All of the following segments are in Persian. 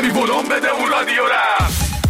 کمی ولوم بده اون رادیو را.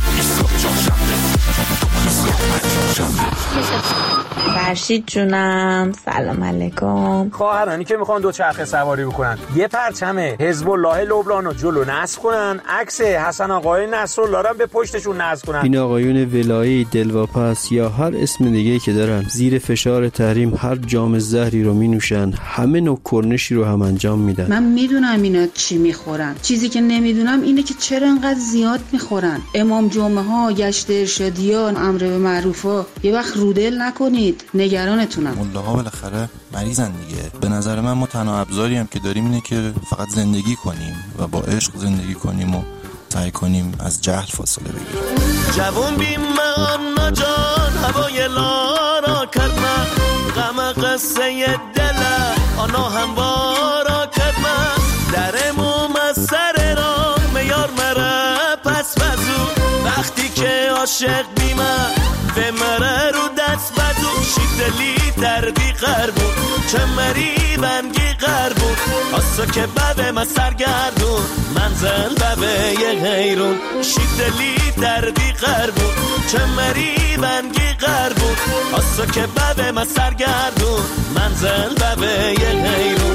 فرشید جونم سلام علیکم. خواهرانی که میخوان دوچرخه سواری بکنن یه پرچم حزب الله لبنان رو جلو نصب کنن، عکس حسن آقای نصرالله رو به پشتشون نصب کنن. این آقایون ولایی، دلواپس یا هر اسم دیگه که دارن زیر فشار تحریم هر جام زهری رو مینوشن، همه نوع کرنشی رو هم انجام میدن. من میدونم اینا چی میخورن، چیزی که نمیدونم اینه که چرا انقدر زیاد میخورن. امام جمعه ها، گشت ارشادیا، امر به معروفا، یه وقت رودل نکنید، نگرانتونم. ملاها بالاخره مریضن دیگه. به نظر من ما تنها ابزاری هم که داریم اینه که فقط زندگی کنیم و با عشق زندگی کنیم و سعی کنیم از جهل فاصله بگیریم. جوون بیم من جان هوای لارا کردم، غم قصه دل آنا هموارا کردم، درمو مسر را میار مره پس بزو، وقتی که عاشق بیمه به مره رو دست بدو، شیدلی دردی قربو چه مری بنگی قربو، آسا که ببه ما سرگردون منزل ببه یه غیرون، شیدلی دردی قربو چه مری بنگی قربو، آسا که ببه ما سرگردون منزل ببه یه غیرون.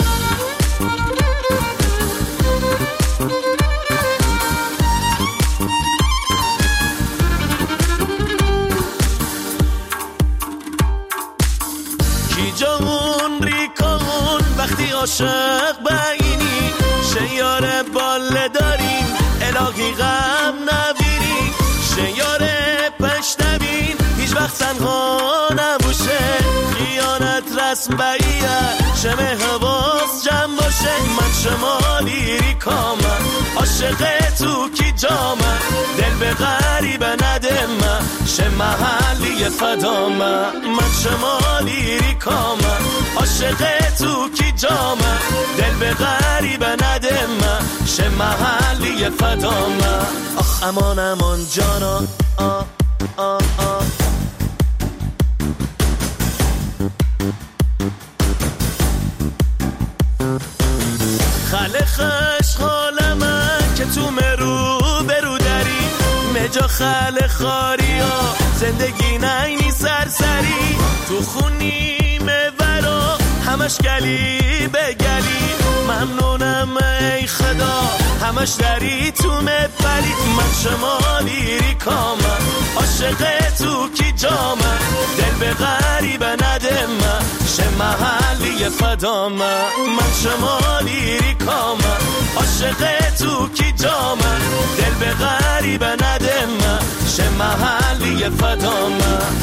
جون ریکون وقتی عاشق بینی شیار باله داریم الهی غم نبینی، شیار پشتبین هیچ وقت تنها نبوشه، خیانت رسم بیه شمه حواس جمع باشه، من شمالی ریکامم عاشق تو کی جامم، دل به غریبه ندمم شه محلی فدامم، من شمالی ریکامم عاشق تو کی جامم، دل به غریبه ندمم شه محلی فدامم. آخ امان امان جانا آه آه آه. خاله خش خاله من که تو مرو برو داری مجا خاله خاری ها زندگی نینی سرسری، تو خونی مورا همش گلی به گلی، ممنونم ای خدا همش داری تو مبلی، من شمالی ریکامم عاشق تو کی جامم، دل به غریبه ندمم شه محلی فدامم، من شمالی ریکامم عاشق تو کی جامم، دل به غریبه ندمم شه محلی فدامم.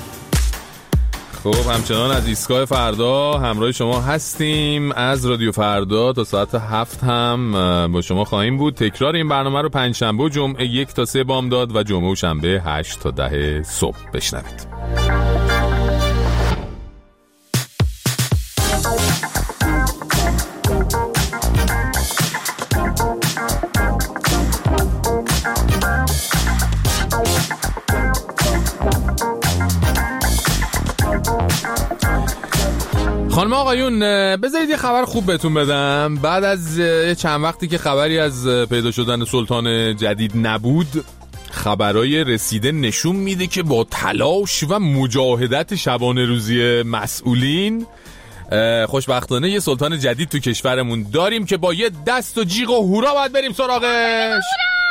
خب همچنان از ایستگاه فردا همراه شما هستیم. از رادیو فردا تا ساعت 7 هم با شما خواهیم بود. تکرار این برنامه رو پنجشنبه و جمعه 1 تا 3 بامداد و جمعه و شنبه 8 تا 10 صبح بشنوید. خانم آقایون بذارید یه خبر خوب بهتون بدم. بعد از چند وقتی که خبری از پیدا شدن سلطان جدید نبود، خبرای رسیده نشون میده که با تلاش و مجاهدت شبانه روزی مسئولین خوشبختانه یه سلطان جدید تو کشورمون داریم که با یه دست و جیغ و هورا باید بریم سراغش.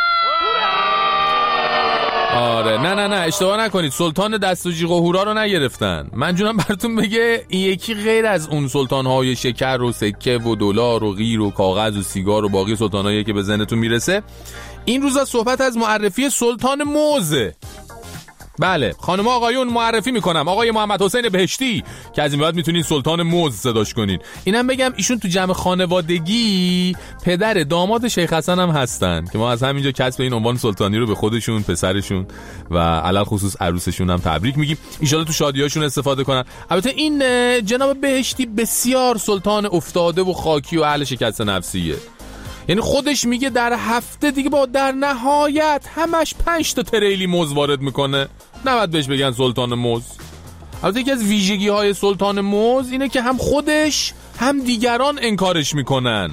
آره نه اشتباه نکنید، سلطان دست و جیغ و هورا رو نگرفتن. من جونم براتون بگه این یکی غیر از اون سلطان‌های شکر و سکه و دلار و غیر و کاغذ و سیگار و باقی سلطان‌هایی که به ذهنتون میرسه. این روزا صحبت از معرفی سلطان موزه. بله خانم آقایون معرفی میکنم آقای محمد حسین بهشتی که از این بعد میتونین سلطان موز صداش کنین. اینم بگم ایشون تو جمع خانوادگی پدر داماد شیخ حسن هم هستن که ما از همینجا کسب این عنوان سلطانی رو به خودشون، پسرشون و علل خصوص عروسشون هم تبریک میگیم. ان شاءالله تو شادیاشون استفاده کنن. البته این جناب بهشتی بسیار سلطان افتاده و خاکی و اهل شکست نفسیه. یعنی خودش میگه در هفته دیگه با در نهایت همش 5 تا تریلی موز وارد میکنه. نباید بهش بگن سلطان موز. البته یکی از ویژگی های سلطان موز اینه که هم خودش هم دیگران انکارش میکنن.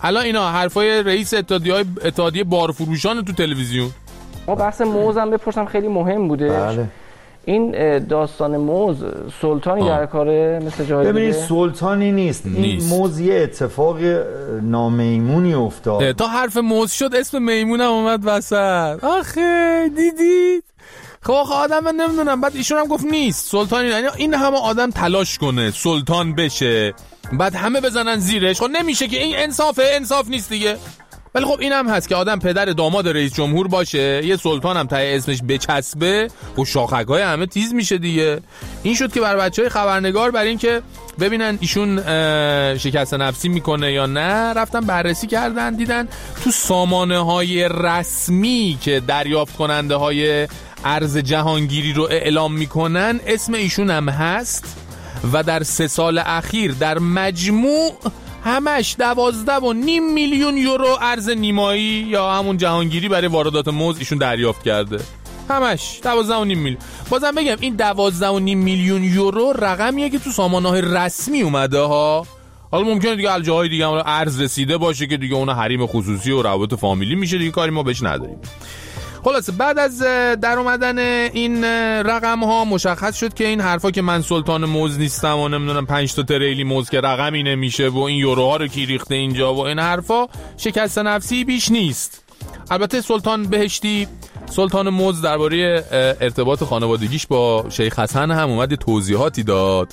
الان اینا حرفای رئیس اتحادیه بارفروشان تو تلویزیون. ما بحث موزم بپرسم خیلی مهم بوده. بله. این داستان موز سلطانی در کاره مثل جای دیگه؟ ببینید سلطانی نیست. این موز یه اتفاق نامیمونی افتاد. تا حرف موز شد اسم میمونم اومد وسط. آخه دیدید؟ خب آدم من نمیدونم. بعد ایشون هم گفت نیست سلطانی. این همه آدم تلاش کنه سلطان بشه بعد همه بزنن زیرش. خب نمیشه که این انصاف نیست دیگه. ولی خب این هم هست که آدم پدر داماد رئیس جمهور باشه یه سلطان هم ته اسمش بچسبه و شاخک‌های همه تیز میشه دیگه. این شد که بر بچهای خبرنگار برای این که ببینن ایشون شکست نفسی میکنه یا نه رفتن بررسی کردن دیدن تو سامانه‌های رسمی که دریافت کننده های ارز جهانگیری رو اعلام میکنن اسم ایشون هم هست و در 3 سال اخیر در مجموع همش 12.5 میلیون یورو ارز نیمایی یا همون جهانگیری برای واردات موز ایشون دریافت کرده. همش 12.5 میلیون. بازم بگم این 12.5 میلیون یورو رقمیه که تو سامانه‌های رسمی اومده ها. حالا ممکنه دیگه از جاهای دیگه هم ارز رسیده باشه که دیگه اون حریم خصوصی و روابط فامیلی میشه دیگه، کاری ما بهش نداریم. خلاصه بعد از در اومدن این رقم ها مشخص شد که این حرفا که من سلطان موز نیستم و نمیدونم 5 تا تریلی موز که رقمی نمیشه و این یوروها رو کی ریخته اینجا و این حرفا شکست نفسی بیش نیست. البته سلطان بهشتی سلطان موز درباره ارتباط خانوادگیش با شیخ حسن هم اومد توضیحاتی داد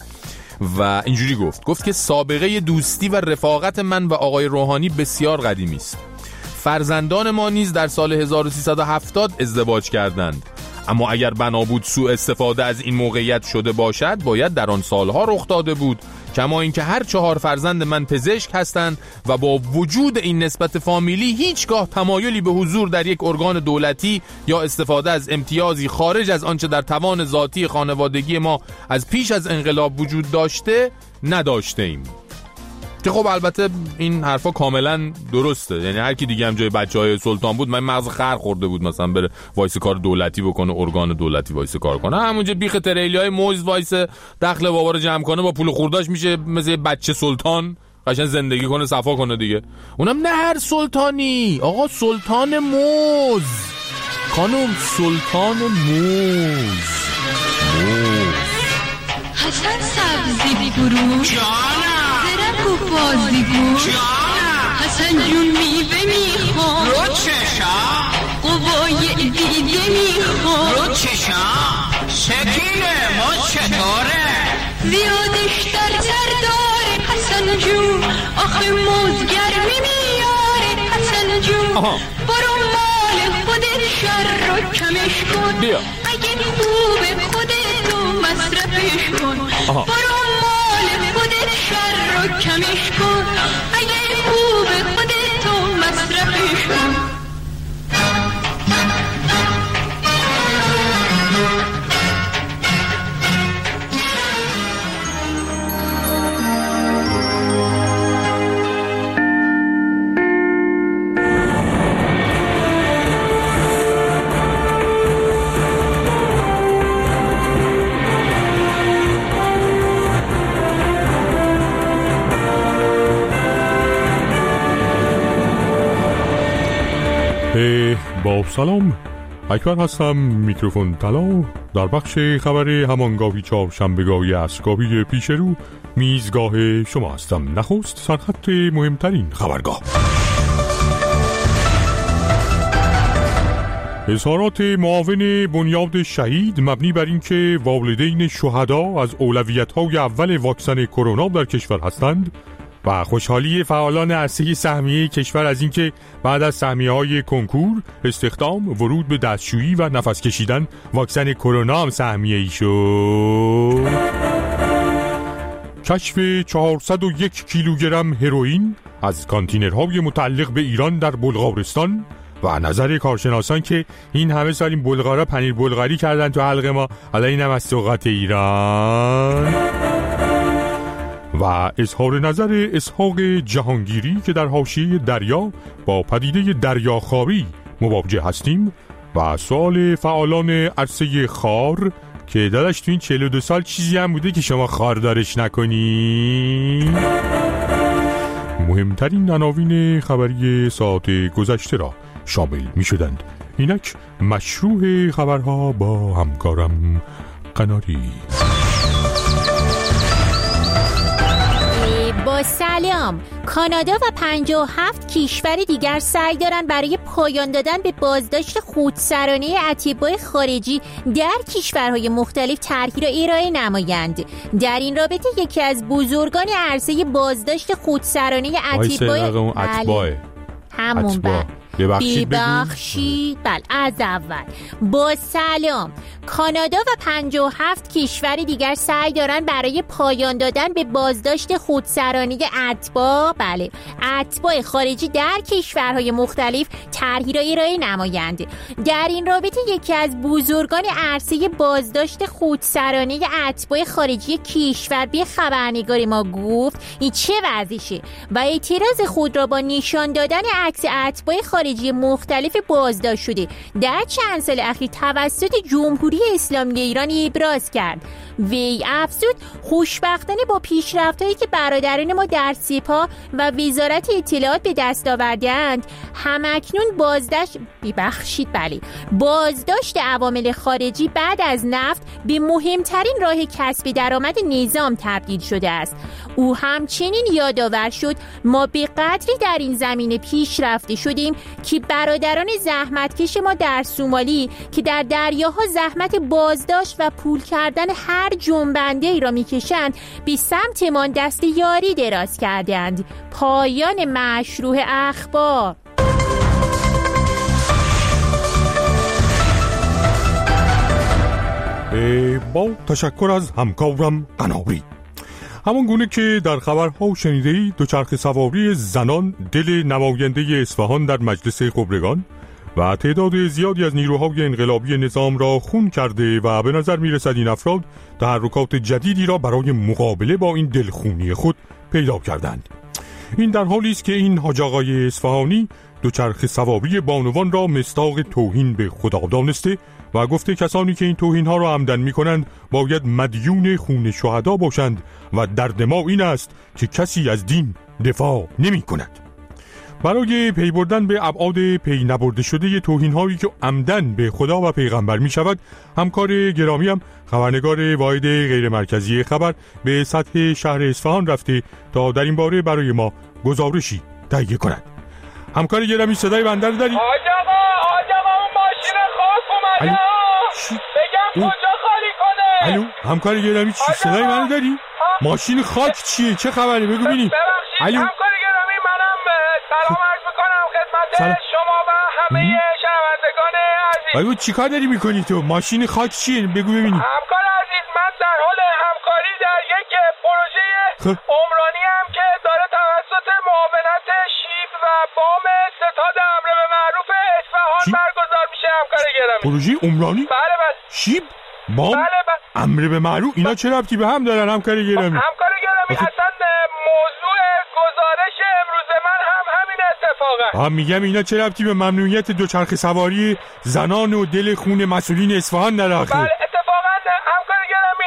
و اینجوری گفت که سابقه دوستی و رفاقت من و آقای روحانی بسیار قدیمی است. فرزندان ما نیز در سال 1370 ازدواج کردند، اما اگر بنا بود سوء استفاده از این موقعیت شده باشد باید در آن سالها رخ داده بود. کما اینکه هر 4 فرزند من پزشک هستند و با وجود این نسبت فامیلی هیچگاه تمایلی به حضور در یک ارگان دولتی یا استفاده از امتیازی خارج از آنچه در توان ذاتی خانوادگی ما از پیش از انقلاب وجود داشته نداشته ایم. که خب البته این حرفا کاملا درسته، یعنی هر کی دیگه هم جای بچهای سلطان بود من مغز خر خورده بود مثلا بره وایس کار دولتی بکنه، ارگان دولتی وایس کار کنه، همونجا بیخ تریلیای موز وایس دخل بابا رو جمع کنه با پول خورداش میشه مثل بچه سلطان قشنگ زندگی کنه صفا کنه دیگه. اونم نه هر سلطانی، آقا سلطان موز، خانم سلطان موز. حسن سبزی فروش درک و بازیگو حسن جون میوه میخوام رو چشم قوای دیده میخوام رو چشم سکینه ما چطوره زیادش در داره حسن جون آخه موزگرمی میاره حسن جون برو مال خودت شر رو کمش کن اگه خوبه خودتو مصرفش کن برو مال خودت شر رو کمش کن اگه خوبه خودتو مصرفش کن. با سلام، اکبر هستم، میکروفون طلا. در بخش خبر همانگاهی چهارشنبه‌گاهی عصرگاهی پیش رو میزگاه شما هستم. نخست سرخط مهمترین خبرگاه. اظهارات معاون بنیاد شهید مبنی بر اینکه والدین شهدا از اولویت‌های اول واکسن کرونا در کشور هستند و خوشحالی فعالان عرصه سهمیه کشور از اینکه بعد از سهمیه‌های کنکور، استخدام، ورود به دستشویی و نفس کشیدن واکسن کرونا هم سهمیه‌ای شد. کشف 401 کیلوگرم هروئین از کانتینرهای متعلق به ایران در بلغارستان و نظر کارشناسان که این همه سال این بلغارا پنیر بلغاری کردن تو حلق ما، حالا این هم از سوغات ایران. و اظهار نظر اسحاق جهانگیری که در حاشیه دریا با پدیده دریاخواری مواجه هستیم و سوال فعالان عرصه خار که داداش تو این 42 سال چیزی هم بوده که شما خاردارش نکنی. مهمترین عناوین خبری ساعت گذشته را شامل می شدند. اینک مشروع خبرها با همکارم قناری. با سلام. کانادا و 57 کشور دیگر سعی دارند برای پایان دادن به بازداشت خودسرانه اتباع خارجی در کشورهای مختلف طرحی را ارائه نمایند. در این رابطه یکی از بزرگان عرصه بازداشت خودسرانه اتباع ببخشید بله از اول. با سلام. کانادا و 57 کشور دیگر سعی دارن برای پایان دادن به بازداشت خودسرانه اتباع خارجی در کشورهای مختلف طرحی را ارائه نمایند. در این رابطه یکی از بزرگان عرصه بازداشت خودسرانه اتباع خارجی کشور به خبرنگار ما گفت این چه وضعشه و اعتراض خود را با نشان دادن عکس اتباع خارجی مختلف بازداشت شده در چند سال اخیر توسط جمهوری اسلامی ایران ابراز کرد. وی افزود خوشبختانه با پیشرفت‌هایی که برادران ما در سپاه و وزارت اطلاعات به دست آورده‌اند همکنون بازداشت عوامل خارجی بعد از نفت به مهمترین راه کسب درآمد نظام تبدیل شده است. او همچنین یادآور شد ما به قدری در این زمینه پیشرفته شدیم که برادران زحمتکش ما در سومالی که در دریاها زحمت بازداشت و پول کردن هر جنبنده ای را میکشند به سمتمان دست یاری دراز کردند. پایان مشروع اخبار. با تشکر از همکارم قناری. همان گونه که در خبرها شنیده‌اید، دوچرخه سواری زنان دل نماینده اصفهان در مجلس خبرگان و تعداد زیادی از نیروهای انقلابی نظام را خون کرده و به نظر می‌رسد این افراد تحرکات جدیدی را برای مقابله با این دلخونی خود پیدا کردند. این در حالی است که این حاج آقای اصفهانی دوچرخه سواری بانوان را مصداق توهین به خدا دانسته و گفته کسانی که این توهین‌ها را عمدن می‌کنند باید مدیون خون شهدا باشند و درد ما این است که کسی از دین دفاع نمی‌کند. برای پی بردن به ابعاد پی نبرده شده توهین‌هایی که عمدن به خدا و پیغمبر می‌شود، همکار گرامیم خبرنگار واحد غیر مرکزی خبر به سطح شهر اصفهان رفته تا در این باره برای ما گزارشی تهیه کند. همکار گرامی صدای بنده رو داری؟ حاج آقا اون ماشین خاک اومده. بگم کجا خالی کنه؟ الو همکار گرامی چی صدای منو داری؟ ماشین خاک چیه؟ چه خبره؟ بگو ببینیم. ببخشید همکار گرامی، منم سلام عرض میکنم خدمت شما و همه شنوندگان عزیز. بگو چیکار داری میکنی تو؟ ماشین خاک چیه؟ بگو ببینیم. همکار عزیز، من در حال همکاری در یک پروژه عمرانی ام که داره توسط معاونت شیب و بام ستاد امر به معروف اصفهان برگزار میشه. همکار گرامی، پروژه عمرانی؟ بله شیب بام امر به معروف اینا چه ربطی به هم دارن همکار گرامی؟ همکار گرامی اصلا موضوع گزارش امروز من هم همین اتفاقه. میگم اینا چه ربطی به ممنوعیت دوچرخه سواری زنان و دل خون مسئولین اصفهان داره آخه؟ بله اتفاقا همکار گرامی،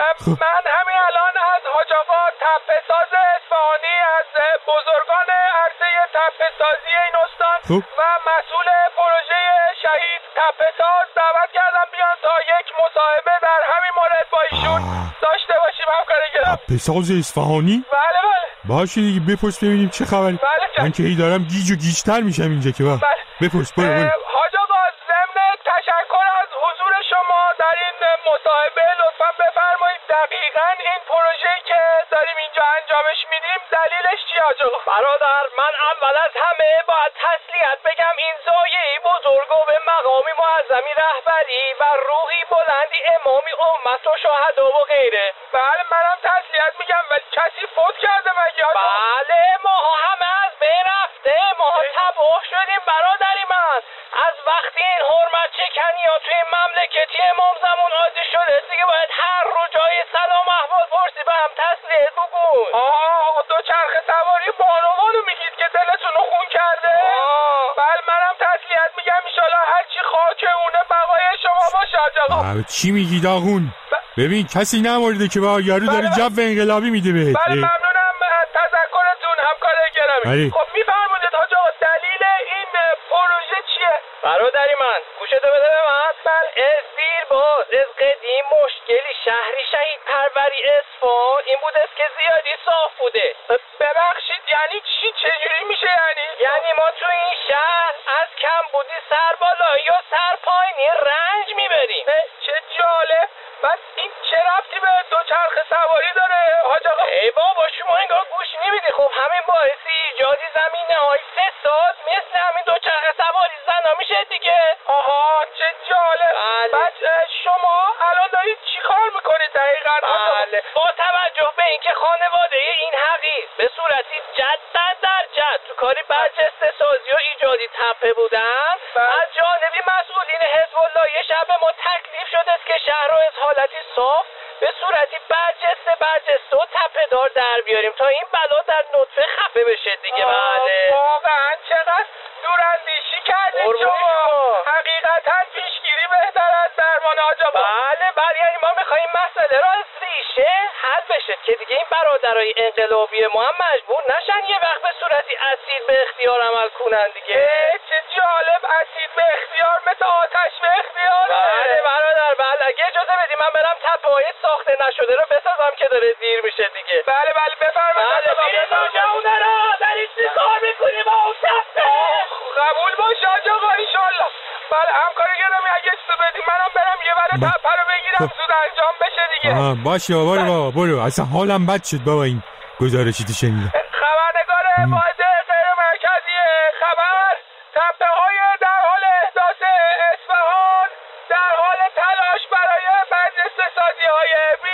من همین الان از حاج آقا تپه‌ساز اصفهانی، از بزرگان عرصه تپه‌سازی این استان و مسئول پروژه شهید تپه‌ساز دعوت کردم بیان تا یک مصاحبه در همین مورد با ایشون داشته باشیم. همکار گرامی تپه‌ساز اصفهانی؟ بله باشه دیگه بپرس ببینیم چه خبری. من که هی دارم گیج و گیج‌تر میشم اینجا که بپرس. برو. حاج آقا ضمن تشکر از حضور شما در این مصاحبه لطفاً بفرمایید دقیقاً این پروژه‌ای که داریم اینجا انجامش میدیم دلیلش چیه حاج آقا؟ برادر، من اول از همه باید تسلیت بگم این زایعه بزرگ و به مقامی معظمی رهبری و روحی بلندی امامی امت و شهدا و غیره. بله منم تسلیت میگم، ولی کسی فوت کرده مگه؟ بله ماها همه از بین رفته، ماها تباه شدیم برادری من. از وقتی این حرمت چکنی ها توی مملکتی امام زمان عادی شده دیگه باید هر رو جای سلام احوال پرسی به هم تسلیت بگوی. دوچرخه سواری بانوانو میگید که دلتونو خون کرده؟ بله منم تسلیت میگم، ایشالا هرچی خاک اونه بقای شما باشه حاج آقا. چی میگی داغون؟ ببین کسی نمورده که با یارو داره جو انقلابی میده بهت. بله ممنونم از تذکرتون همکار گرامی. خب میفرمودید حاج آقا دلیل این پروژه چیه؟ برادری من گوشتو بده به من. از دیرباز از قدیم مشکلی شهری شهید پروری اصفهان این بود است که زیادی صاف بوده. ببخشید یعنی چی؟ چجوری میشه یعنی ما تو این شهر از کم بودی سر بالایی یا سر پایینی رنج میبریم. چه جالب. بس این چه ربطی به دوچرخه سواری داره حاج آقا؟ ای بابا شما انگار گوش نمیدی. خب همین باعثی ایجادی زمینه های فساد مثل همین دوچرخه سواری زنا میشه دیگه. آها چه جالب. بس شما الان دارید چی کار میکنید دقیقا؟ بله با توجه به اینکه خانواده این حقیق به صورتی جد در جد تو کاری برجسته سازی و ایجادی تپه بودن، از جانبی مسئولین حزب الله یه شب ما تکلیف شده است که شهر رو از حالتی صاف به صورتی برجسته و تپه دار در بیاریم تا این بلا در نطفه خفه بشه دیگه. بله واقعا چقدر دوراندیشی کردید شما. حقیقتا پیشگیری بهتر از درمان حاج آقا. بله یعنی ما میخواییم مسئله را از ریشه حل بشه که دیگه این برادرای انقلابی ما هم مجبور نشن یه وقت به صورتی اسید به اختیار عمل کنن دیگه. چه جالب. اسید به اختیار مثل آتش به اختیار. بله برادر بله اگه اجازه بدی من برم تپه های ساخته نشده رو بسازم که داره دیر میشه دیگه. بله بفرمایید. برید اونجا اونه را دارید چی کار میکنی با اون تپه؟ قبول باشه حاج آقا انشالله. بله همکار گرامی اگه اجازه بدی منم برم یه بره تپه رو بگیرم زود انجام بشه دیگه. باشه برو اصلا حالم بد شد بابا این گزارشی تو شنیدم. خبرنگار واحد غیر مرکزی خبر تپه های در حال احداث اصفهان در حال تلاش برای برجسته سازی های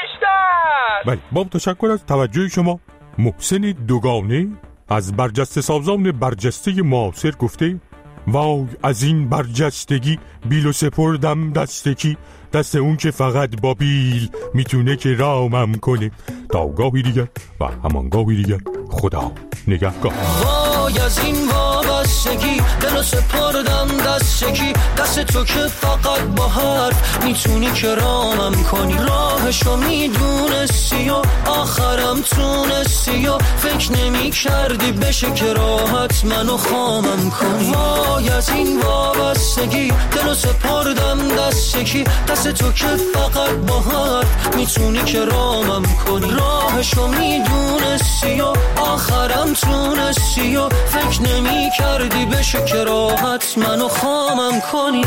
بیشتر. بله با تشکر از توجه شما. محسن دوگانه از برجسته سازان برجسته معاصر گفته وای از این برجستگی بیل و سپردم دستکی دست اون که فقط با بیل میتونه که رامم کنه تا گاهی دیگر و همانگاهی دیگر خدا نگهدار. وای از این وابستگی دلو سپردم دستکی دست تو که فقط با حرف میتونی که رامم کنی راهشو میدونستی و آخرم تونستی و فکر نمی کردی بشه که راحت منو خامم کنی. وای از این وابستگی دلو سپردم دستکی دست تو که فقط با حرف میتونی که رامم کنی راهشو میدونستی و آخرم تونستی و فکر نمی کردی بشه که راحت منو خامم کنی.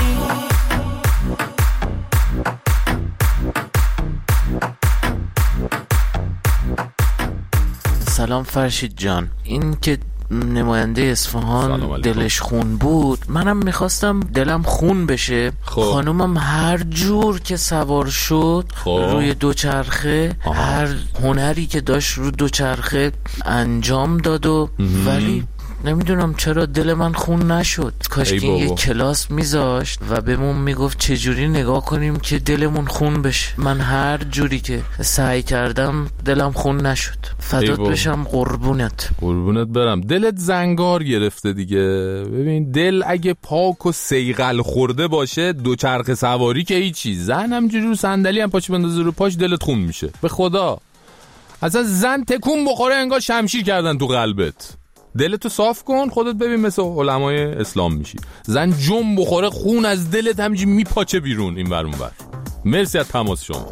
سلام فرشید جان. این که نماینده اصفهان دلش خون بود منم میخواستم دلم خون بشه. خانومم هر جور که سوار شد روی دوچرخه هر هنری که داشت رو دوچرخه انجام داد و ولی نمیدونم چرا دل من خون نشد. کاش که یه کلاس میذاشت و بهمون میگفت چجوری نگاه کنیم که دلمون خون بشه. من هر جوری که سعی کردم دلم خون نشد. فدات بشم قربونت برم. دلت زنگار گرفته دیگه. ببین دل اگه پاک و سیغل خورده باشه دوچرخه سواری که هیچی. زن همجوری رو صندلی هم پاش بندازه رو پاش دلت خون میشه. به خدا اصلا زن تکون بخوره انگار شمشیر کردن تو قلبت. دلتو صاف کن خودت ببین مثل علمای اسلام میشی. زن جم بخوره خون از دلت همینجوری میپاچه بیرون این ور اون ور. مرسی از تماس شما.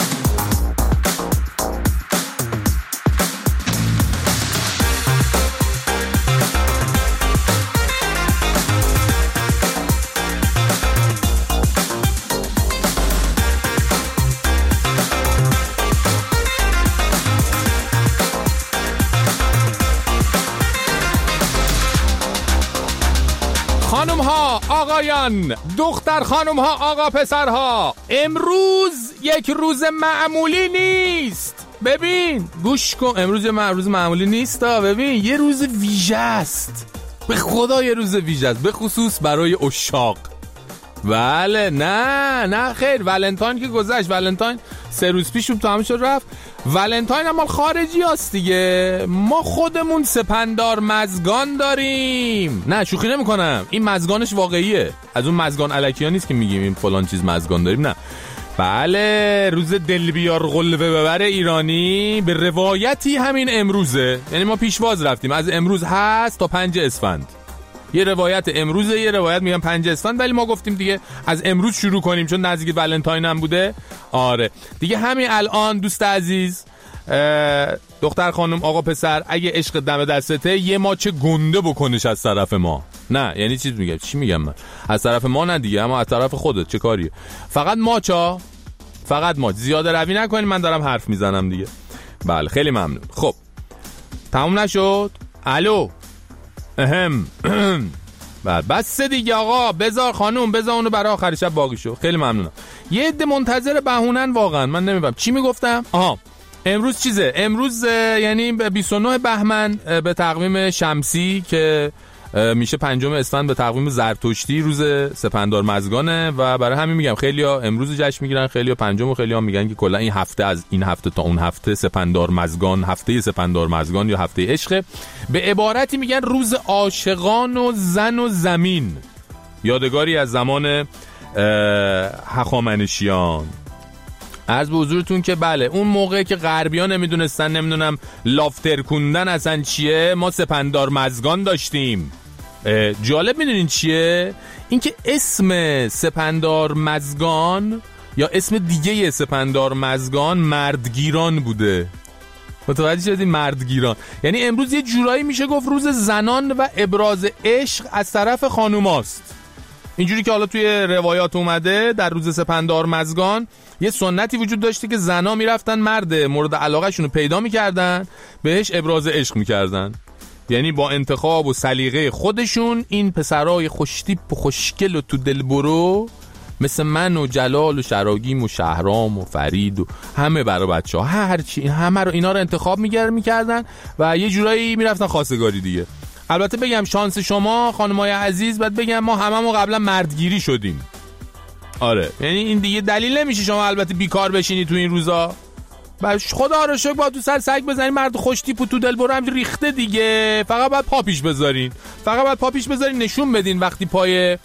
خانم ها آقایان، دختر خانم ها آقا پسرها، امروز یک روز معمولی نیست. ببین گوش کن، امروز روز معمولی نیست. ببین یه روز ویژه است. به خدا یه روز ویژه است، به خصوص برای عشاق. بله نه خیر، ولنتاین که گذشت. ولنتاین 3 روز پیش تو همه شد رفت. ولنتاین هم مال خارجی هست دیگه. ما خودمون سپندار مزگان داریم. نه شوخی نمی کنم، این مزگانش واقعیه. از اون مزگان الکی ها نیست که میگیم این فلان چیز مزگان داریم. نه بله، روز دل بیار قلبه ببر ایرانی به روایتی همین امروزه. یعنی ما پیشواز رفتیم، از امروز هست تا 5 اسفند. یه روایت امروزه، یه روایت میگم 5 اسفند، ولی ما گفتیم دیگه از امروز شروع کنیم چون نزدیک ولنتاین هم بوده. آره دیگه همین الان دوست عزیز، دختر خانم آقا پسر، اگه عشق دم دستته یه ماچ گنده بکنش از طرف ما. نه یعنی چی میگم من؟ از طرف ما نه دیگه، اما از طرف خودت چه کاریه؟ فقط ماچا، فقط ماچ، زیاده روی نکنین، من دارم حرف میزنم دیگه. بله خیلی ممنون. خب تموم نشد؟ الو بس دیگه آقا، بذار خانوم، بذار اونو برای آخر شب باقی شو. خیلی ممنونم. یه عده منتظر بهونن واقعا، من نمیفهم چی میگفتم. امروز چیزه، امروز یعنی 29 بهمن به تقویم شمسی که میشه 5 اسفند به تقویم زرتشتی روز سپندار مزگانه و برای همین میگم خیلیا امروز جشن میگیرن، خیلیا 5 و خیلیا میگن که کلا این هفته از این هفته تا اون هفته سپندار مزگان، هفته سپندار مزگان یا هفته عشق. به عبارتی میگن روز عاشقان و زن و زمین، یادگاری از زمان هخامنشیان. عرض به حضورتون که بله اون موقع که غربی‌ها نمیدونستن نمیدونم لافتر کندن اصلا چیه، ما سپندار مزگان داشتیم. جالب میدونین چیه؟ اینکه اسم سپندار مزگان یا اسم دیگه سپندار مزگان مردگیران بوده. متوجه شدین؟ مردگیران یعنی امروز یه جورایی میشه گفت روز زنان و ابراز عشق از طرف خانوماست. اینجوری که حالا توی روایات اومده در روز سپندار مزگان یه سنتی وجود داشته که زنا میرفتن مرد مورد علاقه شونو پیدا میکردن، بهش ابراز عشق میکردن. یعنی با انتخاب و سلیقه خودشون این پسرای خوشتیپ و خوشگل و تو دل برو مثل من و جلال و شراگیم و شهرام و فرید و همه برای بچه ها هرچی همه رو اینا رو انتخاب میکردن و یه جورایی میرفتن خواستگاری دیگه. البته بگم شانس شما خانمای عزیز، بعد بگم ما هممون قبلا مردگیری شدیم. آره یعنی این دیگه دلیل نمیشه شما البته بیکار بشینی تو این روزا. خدا رو شکر با تو سر سگ بزنین، مرد خوش تیپ و تو دل برو هم ریخته دیگه. فقط باید پا پیش بذارین، نشون بدین وقتی پای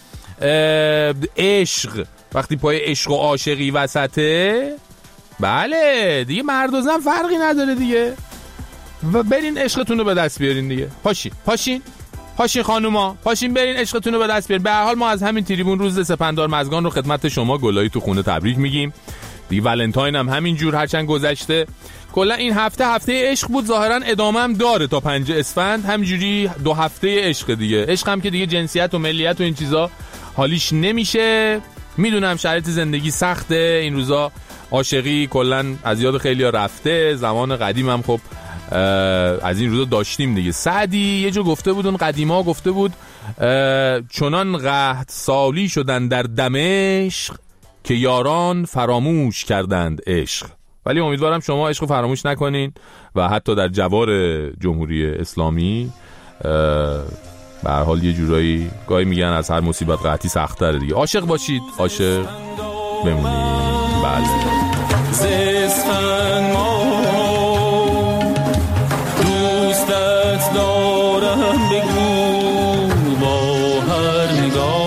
عشق، وقتی پای عشق و عاشقی وسطه، بله دیگه مرد و زن فرقی نداره دیگه. و برین عشقتون رو به دست بیارین دیگه. پاشین خانوما، پاشین برین عشقتون رو به دست بیارین. به هر حال ما از همین تریبون روز سپندار مزگان رو خدمت شما گلایی تو خونه تبریک میگیم دیگه. ولنتاین هم همین جور هرچند گذشته. کلا این هفته عشق بود، ظاهرا ادامه هم داره تا 5 اسفند، همینجوری 2 هفته عشق دیگه. عشق هم که دیگه جنسیت و ملیت و این چیزا حالیش نمیشه. میدونم شرایط زندگی سخته این روزا، عاشقی کلا از یاد خیلیا رفته. زمان قدیم هم خب از این روزا داشتیم دیگه. سعدی یه جا گفته بود، اون قدیما گفته بود چنان قحط سالی شدن در دمشق که یاران فراموش کردند عشق. ولی امیدوارم شما عشق فراموش نکنین و حتی در جوار جمهوری اسلامی به هر حال یه جورایی گاهی میگن از هر مصیبت قحطی سخت‌تره دیگه. عاشق باشید، عاشق بمونید. بله زستن ما دوستت دارم بگو با هر نگاه.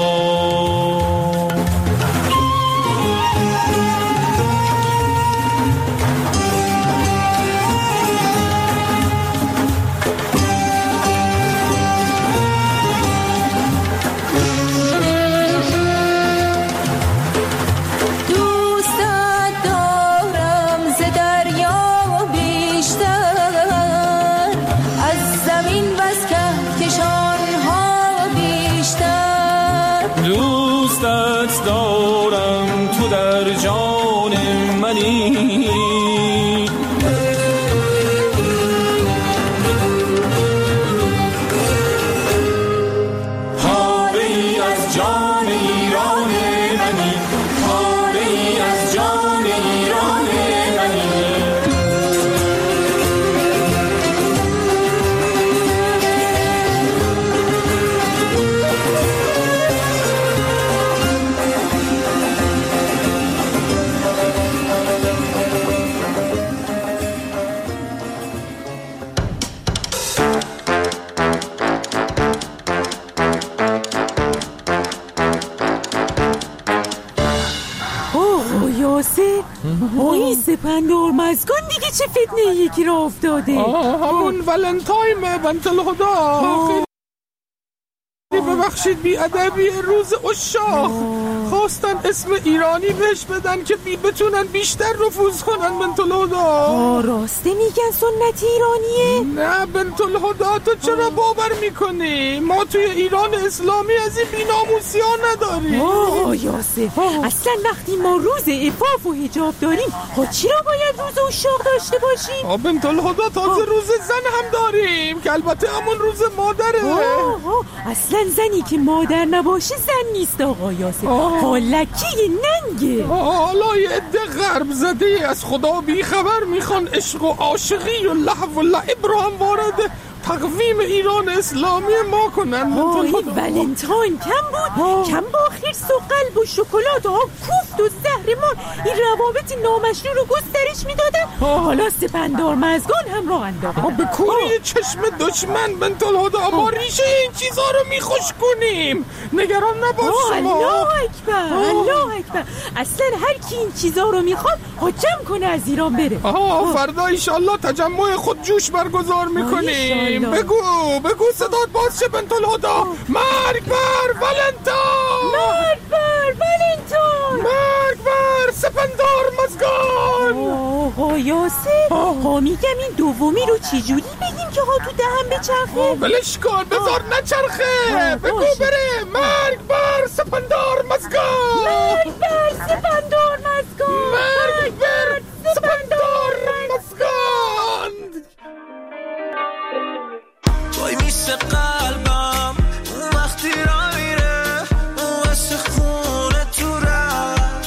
سپندار مزگان دیگه چه فتنه یکی را افتاده؟ همون ولنتاینه بنت الهدا. ببخشید بی‌ادبی روز عشاق خواستن اسم ایرانی بهش بدن که بتونن بیشتر نفوذ کنن بنت الهدا. راسته میگن سنت ایرانیه؟ نه بنت الهدا، تو چرا باور میکنی؟ ما توی ایران اسلامی از این بی‌ناموسی ها نداریم. یاسر اصلا وقتی ما روز عفاف و حجاب داریم چرا باید روز عشاق داشته باشیم؟ بنت الهدا تازه روز زن هم داریم که البته همون روز مادره. اصلا زنی که مادر نباشه زن نیست آقا یاسر، حالکی ننگه. حالا یه عده غرب زده از خدا بی خبر میخوان عشق و عاشقی و لهو و لعب رو هم وارد تقویم ایران اسلامی ما کنن. ولنتاین کم بود، کم با خرس و قلب و شکلات و کوفت و زهرمان این روابط نامشروع رو گسترش میدادن. حالا سپندار مزگان هم راه انداختن. به کوری چشم دشمن بنت الهدا ما ریشه این چیزا رو میخوش کنیم، نگران نباش. الله اکبر. اصلا هر کی این چیزا رو میخواد جمع کنه از ایران بره. فردا انشالله تجمع خود جوش برگزار میکنیم. بگو صدات باز شه بنت الهدا. مرگ بر ولنتاین، مرگ بر ولنتاین، مرگ بر سپندار مزگان. یاسر میگم این دومی رو چجوری بگیم که تو دهن بچرخه؟ بلش کن بذار نچرخه. بگو بره. مرگ بر سپندار مزگان، مرگ بر سپندار مزگان، مرگ بر سپندار مزگان. وای میشه قلبم اون وقتی را میره اون واسه خونه تو رفت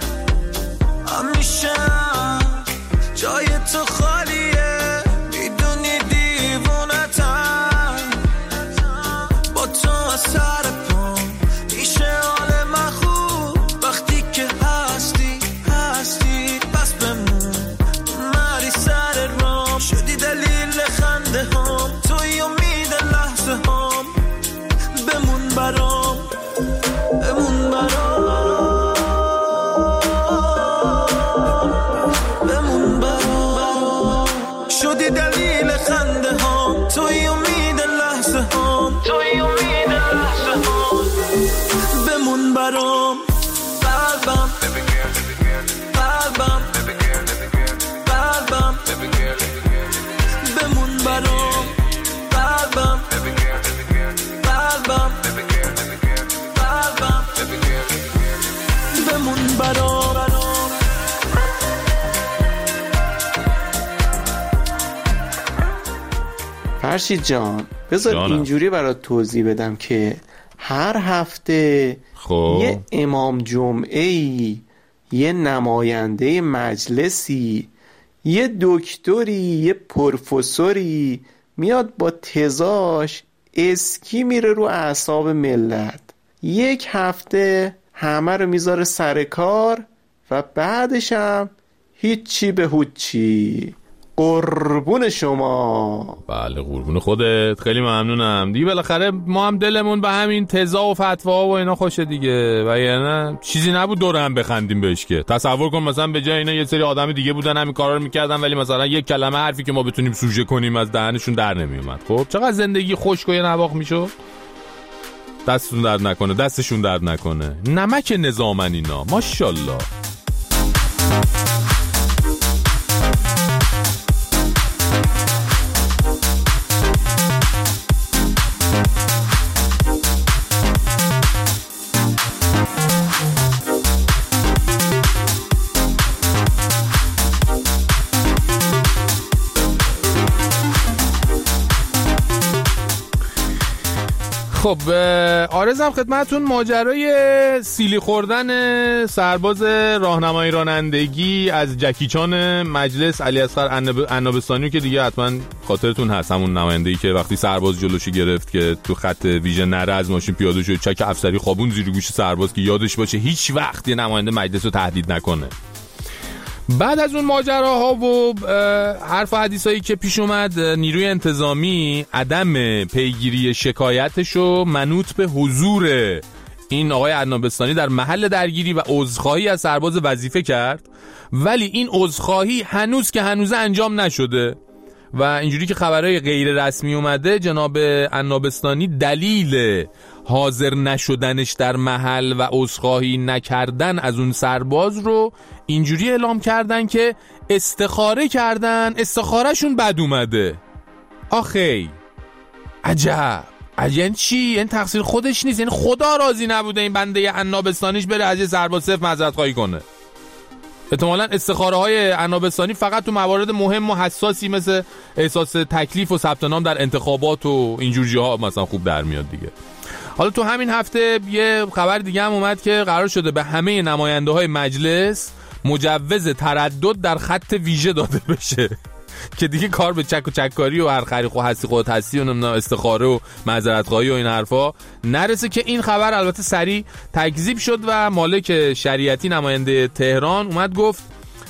همیشه جای تو خالیه میدونی دیوونتم با تو از سر پام میشه حال من خوب وقتی که هستی بس بمون مری سر رام شدی دلیل خنده هم توی امید لحظه هم بمون برام شدی دلیل خنده هم توی امید لحظه هم بمون برام قلبم بمون برام قلبم بمون برام. فرشید جان بذار اینجوری برات توضیح بدم که هر هفته یه امام جمعه‌ای، یه نماینده مجلسی، یه دکتری، یه پروفسوری میاد با تزاش اسکی میره رو اعصاب ملت. یک هفته همه رو میذاره سر کار و بعدش هم هیچی به هیچی. قربون شما. بله قربون خودت، خیلی ممنونم دیگه. بالاخره ما هم دلمون به همین تزا و فتوا و اینا خوشه دیگه، و یعنی چیزی نبود دور هم بخندیم بهش. که تصور کن مثلا به جای اینا یه سری آدم دیگه بودن همین کارا رو میکردن، ولی مثلا یک کلمه حرفی که ما بتونیم سوژه کنیم از دهنشون در نمیومد. خب چقدر زندگی خشک و نواخت میشد. دستشون درد نکنه. نمک نظامن اینا ماشاءالله. خب آرزم خدمتون ماجرای سیلی خوردن سرباز راهنمای رانندگی از جکی چان مجلس علی اصغر عنابستانی که دیگه حتما خاطرتون هست، همون نماینده‌ای که وقتی سرباز جلوشو گرفت که تو خط ویژه نره از ماشین پیاده شد، چک افسری خوابون زیر گوش سرباز که یادش باشه هیچ وقت یه نماینده مجلس رو تهدید نکنه. بعد از اون ماجراها و حرف و حدیثایی که پیش اومد، نیروی انتظامی عدم پیگیری شکایتشو منوط به حضور این آقای عنابستانی در محل درگیری و عذرخواهی از سرباز وظیفه کرد، ولی این عذرخواهی هنوز انجام نشده و اینجوری که خبرهای غیر رسمی اومده، جناب عنابستانی دلیل حاضر نشدنش در محل و عذرخواهی نکردن از اون سرباز رو اینجوری اعلام کردن که استخاره کردن، استخارهشون بد اومده. آخی عجب یعنی چی؟ این تقصیر خودش نیست، یعنی خدا راضی نبوده این بنده عنابستانیش بره از یه سرباز صفر معذرت خواهی کنه. احتمالاً استخاره های عنابستانی فقط تو موارد مهم و حساسی مثل احساس تکلیف و ثبت نام در انتخابات و اینجور جاها مثلا خوب در میاد دیگه. حالا تو همین هفته یه خبر دیگه هم اومد که قرار شده به همه نماینده های مجلس مجوز تردد در خط ویژه داده بشه که دیگه کار به چک و چککاری و هر خریخ و حسی خود حسی و استخاره و معذرت خواهی و این حرفا نرسه، که این خبر البته سریع تکذیب شد و مالک شریعتی نماینده تهران اومد گفت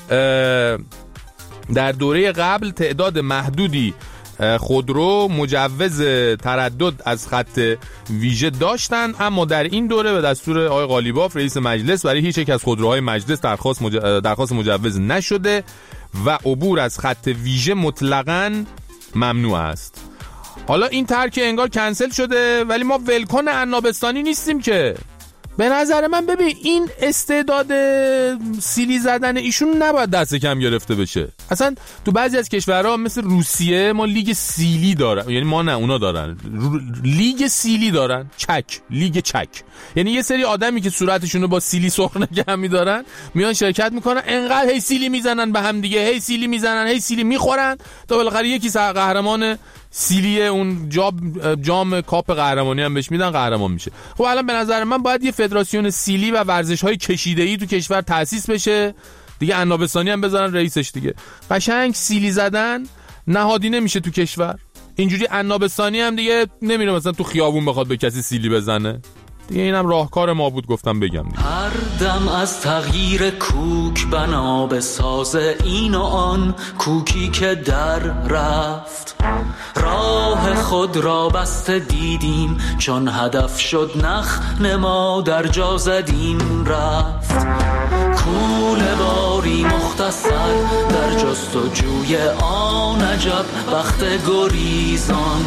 در دوره قبل تعداد محدودی خودرو مجوز تردد از خط ویژه داشتن، اما در این دوره به دستور آقای قالیباف رئیس مجلس برای هیچ یک از خودروهای مجلس درخواست مجوز نشده و عبور از خط ویژه مطلقاً ممنوع است. حالا این ترک انگار کنسل شده، ولی ما ولکن عنابستانی نیستیم که. به نظر من ببین این استعداد سیلی زدن ایشون نباید دست کم گرفته بشه. اصلا تو بعضی از کشورها مثل روسیه ما لیگ سیلی دارن، یعنی ما نه اونا دارن لیگ سیلی دارن، لیگ چک، یعنی یه سری آدمی که صورتشون رو با سیلی سرخ نگه می‌دارن میان شرکت میکنن، انقدر هی سیلی میزنن به هم دیگه، هی سیلی میزنن، هی سیلی میخورن تا بالاخره یکی قهرمان سیلی اون جام کاپ قهرمانی هم بهش میدن، قهرمان میشه. خب الان به نظر من باید یه فدراسیون سیلی و ورزش‌های کشیده‌ای تو کشور تأسیس بشه دیگه، عنابستانی هم بذارن رئیسش دیگه. قشنگ سیلی زدن نهادی نمیشه تو کشور، اینجوری عنابستانی هم دیگه نمیره مثلا تو خیابون بخواد به کسی سیلی بزنه دیگه. اینم راهکار ما بود گفتم بگم دیگه. هر دم از تغییر کوک بنا به ساز این و آن، کوکی که در رفت راه خود را بسته دیدیم، چون هدف شد نخ نما در جا زدیم رفت. کوله باری مختصر در جستجوی آن عجب وقت گریزان،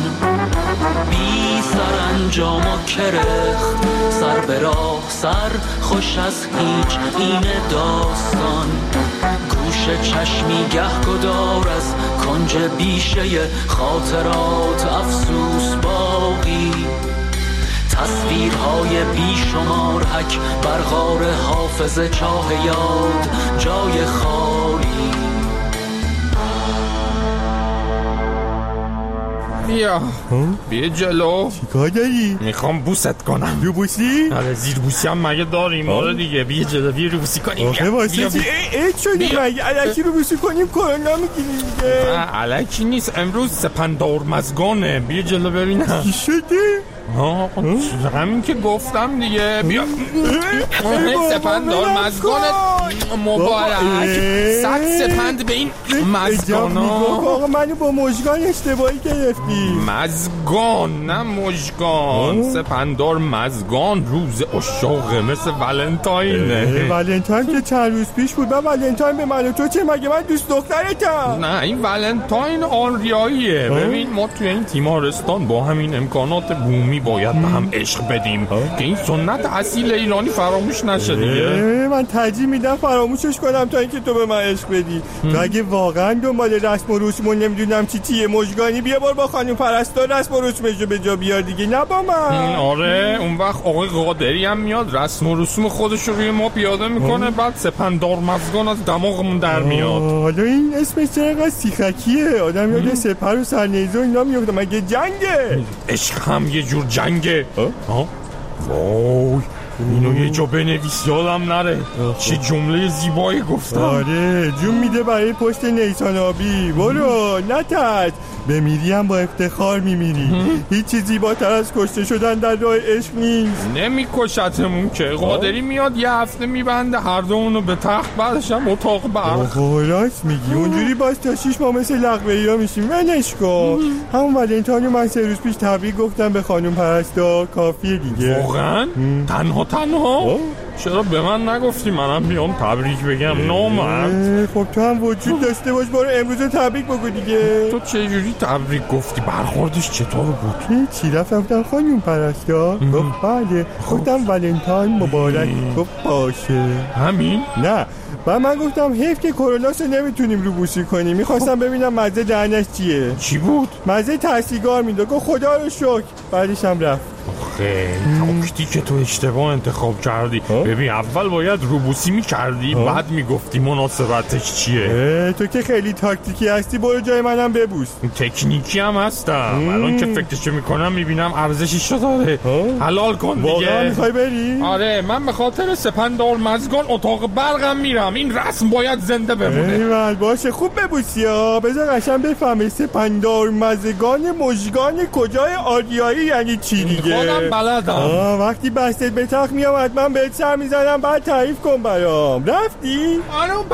بی سر انجام و کرخت سر به راه سر خوش از هیچ این داستان. گوش چشمی گهگدار از کنج بیشه خاطرات افسوس باقی، تصویرهای بیشمار حک بر غار حافظه چاه یاد جای خالی. بیا جلو. چیکار داری؟ میخوام بوست کنم. رو بوسی؟ آره زیر بوسی هم مگه داریم؟ آره دیگه بیا جلو، بیا رو بوسی کنیم. آخه واسه چی؟ شدیم مگه علکی رو بوسی کنیم کرونا میگیریم دیگه. علکی نیست، امروز سپندار مزگانه، بیا جلو ببینم چی شده؟ همین که گفتم دیگه. بیا سپندار مزگانه مبارک، 100 سپند به این مزگانا. آقا منو با مژگان اشتباهی گرفتی. مزگان نه مژگان، سپندار مزگان روز عشاق مثل ولنتاینه. ولنتاین که چند روز پیش بود. من ولنتاین به من و تو چه؟ مگه من دوست دخترتم؟ نه این ولنتاین آریاییه. ببین ما توی این تیمارستان با همین امکانات بومی باید به هم عشق بدیم که این سنت اصیل ایرانی فراموش نشه دیگه. من ترجیح میدم فراموشش کنم تا اینکه تو به من عشق بدی. تو اگه واقعا دنبال رسم و رسمون نمیدونم چیه مژگانی، بیا بار با خانم پرستار رسم و رسمش رو به جا بیار دیگه، نه با من. آره اون وقت آقای قادری هم میاد رسم و رسوم خودش رو روی ما پیاده میکنه، بعد سپندار مزگان از دماغمون در میاد. حالا این اسمش چقدر سیخکیه، آدم یاد سپر و سرنیزه و اینا میفته. مگه جنگه؟ عشق هم یه جور جنگه. وای اینو یه جا بنویس یادم نره. چه جمله زیبایی گفتم. آره جون میده برای پشت نیسان آبی. برو نترس، بمیری هم با افتخار میمیری. هیچ چیزی زیباتر از کشته شدن در راه عشق نیست. نمیکشتمون که قادری میاد یه هفته میبنده هر دومونو به تخت، بعدش هم اتاق برق. راست میگی، اونجوری باز تا 6 ماه مثل لغوه‌ای ها میشیم. ولش کن. همون ولنتاینو من 3 روز پیش تبریک گفتم به خانم پرستار، کافیه دیگه. واقعا؟ تنها تنها؟ چرا به من نگفتی منم بیام تبریک بگم نامرد؟ خب تو هم وجود داشته باش برو امروز تبریک بگو دیگه. تو چه جوری تبریک گفتی؟ برخوردش چطور بود؟ چی رفتم خانم پرستار؟ گفت بله. گفتم ولنتاین مبارک. گفت باشه. همین؟ نه و من گفتم حیف که کروناسو نمیتونیم روبوسی کنیم. میخواستم ببینم مزه دهنش چیه. چی بود؟ مزه تحصیلگار میده. گفت خدا رو شکر. بعدش هم رفت. تاکتی که تو اشتباه انتخاب کردی. ببین اول باید روبوسی میکردی بعد میگفتی مناسبتش چیه. تو که خیلی تاکتیکی هستی برو جای منم ببوس. تکنیکی هم هستم. الان که فکرشو میکنم میبینم ارزشش رو داره. حلال کن دیگه. واقعا میخوای بری؟ آره من به خاطر سپندار مزگان اتاق برقم میرم. این رسم باید زنده بمونه. ایول باشه خوب ببوسی ها. بذار قشنگ بفهمی سپندار مزگان مژگان کجای آریایی یعنی چی دیگه. خودم بلدم. وقتی بستت به تخت میام حتما بهت سر میزنم بعد تعریف کن برام. رفتی؟ خانم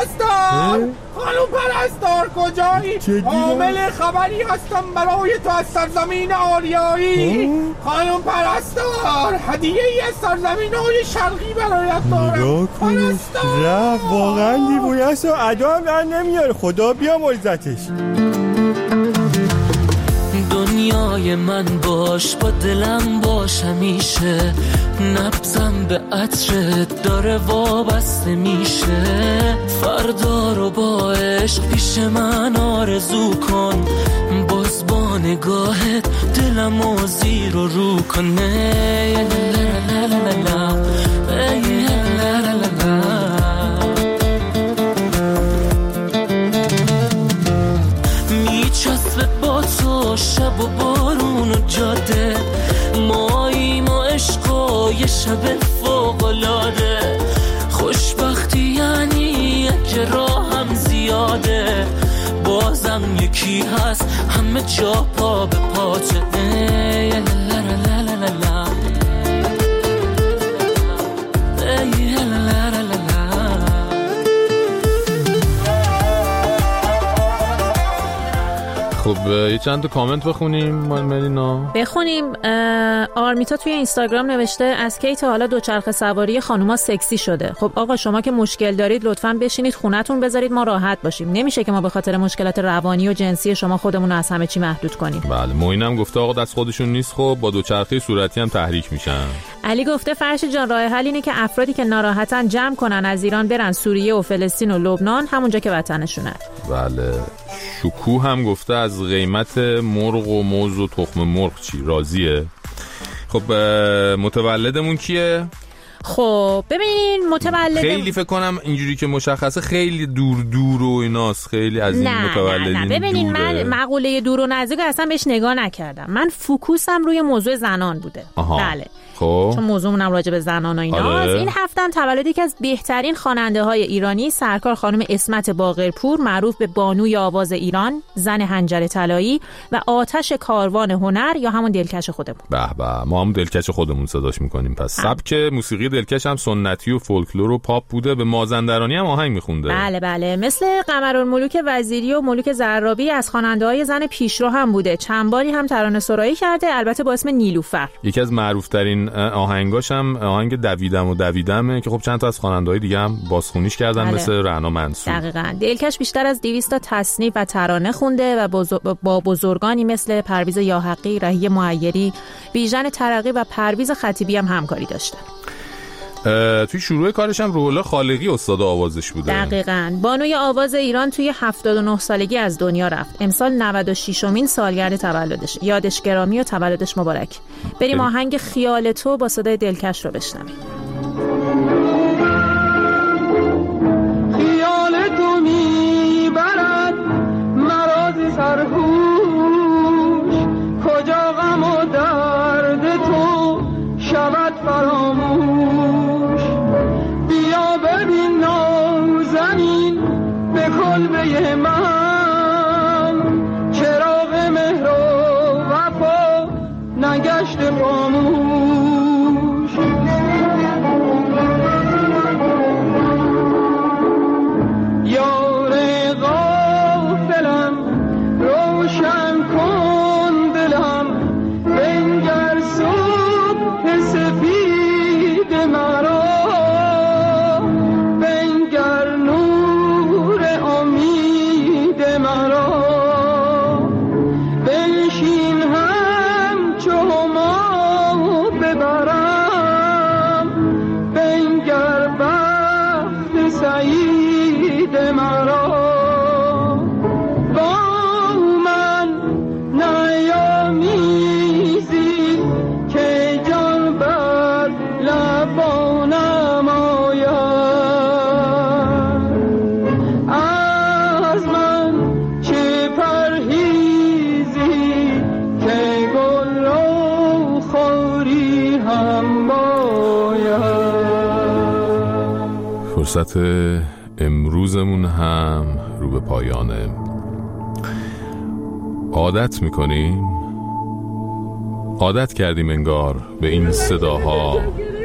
پرستار کجایی؟ عامل خبری هستم برای تو از سرزمین آریایی. خانم پرستار هدیه ای از سرزمین های شرقی برایت دارم. پرستار رفت واقعا دیوونه است و ادا هم در نمیاره. خدا بیامرزتش. دنیای من باش با دلم باش همیشه. نبضم به عطرت داره وابسته میشه. فردا رو با عشق پیش من آرزو کن. باز با نگاهت دلم و زیر و رو کنه. میچسبه با تو شب و بارون و جاده. ماییم و عشق و یه شب فوق‌العاده. خوشبختی یعنی که راه هم زیاده. بازم یکی هست همه جا پا به پاچه. خب یه چند تا کامنت بخونیم ملینا. بخونیم. آرمیتا توی اینستاگرام نوشته از کی تا حالا دوچرخه سواری خانوما سکسی شده. خب آقا شما که مشکل دارید لطفاً بشینید خونتون بذارید ما راحت باشیم. نمیشه که ما به خاطر مشکلات روانی و جنسی شما خودمون رو از همه چی محدود کنیم. بله موینم گفته آقا دست خودشون نیست. خب با دوچرخه صورتی هم تحریک میشن. علی گفته فرشی جان راه حل اینه که افرادی که ناراحتن جمع کنن از ایران برن سوریه و فلسطین و لبنان همونجا که وطنشونه. بله شکوه هم گفته از قیمت مرغ و موز و تخم مرغ چی راضیه. خب متولدمون کیه؟ خب ببینین متولد خیلی فکر کنم اینجوری که مشخصه خیلی دور و ایناست. خیلی از این متولدین نه ببینین من مقوله دور و نزدیک اصلا بهش نگاه نکردم. من فوکوسم روی موضوع زنان بوده. بله خب چون موضوعمونم راجع به زنان و ایناست. این هفتم تولد یکی از بهترین خواننده های ایرانی سرکار خانم اسمت باقرپور معروف به بانوی آواز ایران، زن حنجره طلایی و آتش کاروان هنر یا همون دلکش خودمون. به به ما هم دلکش خودمون صداش میکنیم. پس سبک موسیقی دلکش هم سنتی و فولکلور و پاپ بوده. به مازندرانی هم آهنگ میخونده. بله مثل قمرالملوک وزیری و ملوک زرابی از خواننده‌های زن پیشرو هم بوده. چند باری هم ترانه سرایی کرده البته با اسم نیلوفر. یکی از معروف ترین آهنگاش هم آهنگ دویدمه که خب چند تا از خواننده‌های دیگه هم بازخونیش کردن مثل رعنا منصور. دقیقاً دلکش بیشتر از 200 تا تصنیف و ترانه خونده و با بزرگانی مثل پرویز یاحقی، رهی معیری، بیژن ترقی و پرویز خطیبی هم همکاری داشته. توی شروع کارش هم روح الله خالقی استاد آوازش بوده. دقیقاً بانوی آواز ایران توی 79 سالگی از دنیا رفت. امسال 96مین سالگرد تولدش. یادش گرامی و تولدش مبارک. بریم آهنگ خیال تو با صدای دلکش رو بشنویم. خیال تو میبرد مراز سرهوش کجا غم و درد تو شود فراموش. ببین نازنین به کلبه من چراغ مهر و وفا نگشت خاموش. یار غافلم روشن کن دلم بنگر صبح سفید فرصت امروزمون هم رو به پایانه. عادت میکنیم، عادت کردیم انگار به این صداها،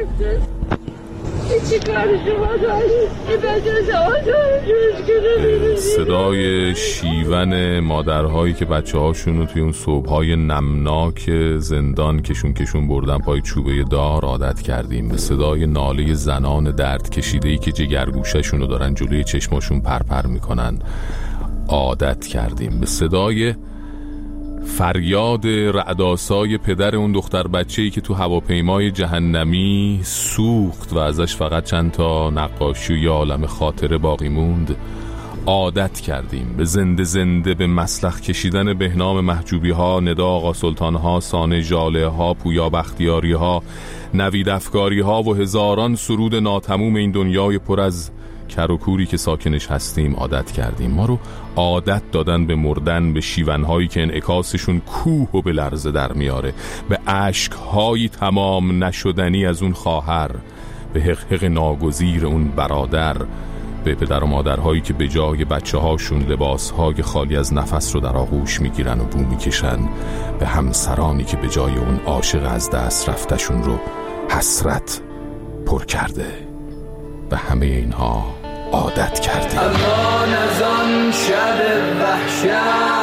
صدای شیون مادرهایی که بچه هاشون رو توی اون صبحهای نمناک زندان کشون بردن پای چوبه دار. عادت کردیم به صدای ناله زنان درد کشیده‌ای که جگرگوشه‌شون رو دارن جلوی چشماشون پرپر میکنن. عادت کردیم به صدای فریاد رعدآسای پدر اون دختر بچه‌ای که تو هواپیمای جهنمی سوخت و ازش فقط چند تا نقاشی یا عالم خاطره باقی موند. عادت کردیم به زنده به مسلخ کشیدن بهنام محجوبی ها، ندا آقا سلطان ها، سانه ژاله ها، پویا بختیاری ها، نوید افکاری ها و هزاران سرود ناتموم این دنیای پر از کر و کوری که ساکنش هستیم. عادت کردیم، ما رو عادت دادن به مردن، به شیونهایی که انعکاسشون کوه و به لرزه در میاره، به عشقهایی تمام نشدنی از اون خواهر، به حقحق ناگزیر اون برادر، به پدر و مادرهایی که به جای بچه هاشون لباسهای خالی از نفس رو در آغوش میگیرن و بو میکشن، به همسرانی که به جای اون عاشق از دست رفتشون رو حسرت پر کرده. به همه اینها عادت کردیم. امان از آن شب وحشت،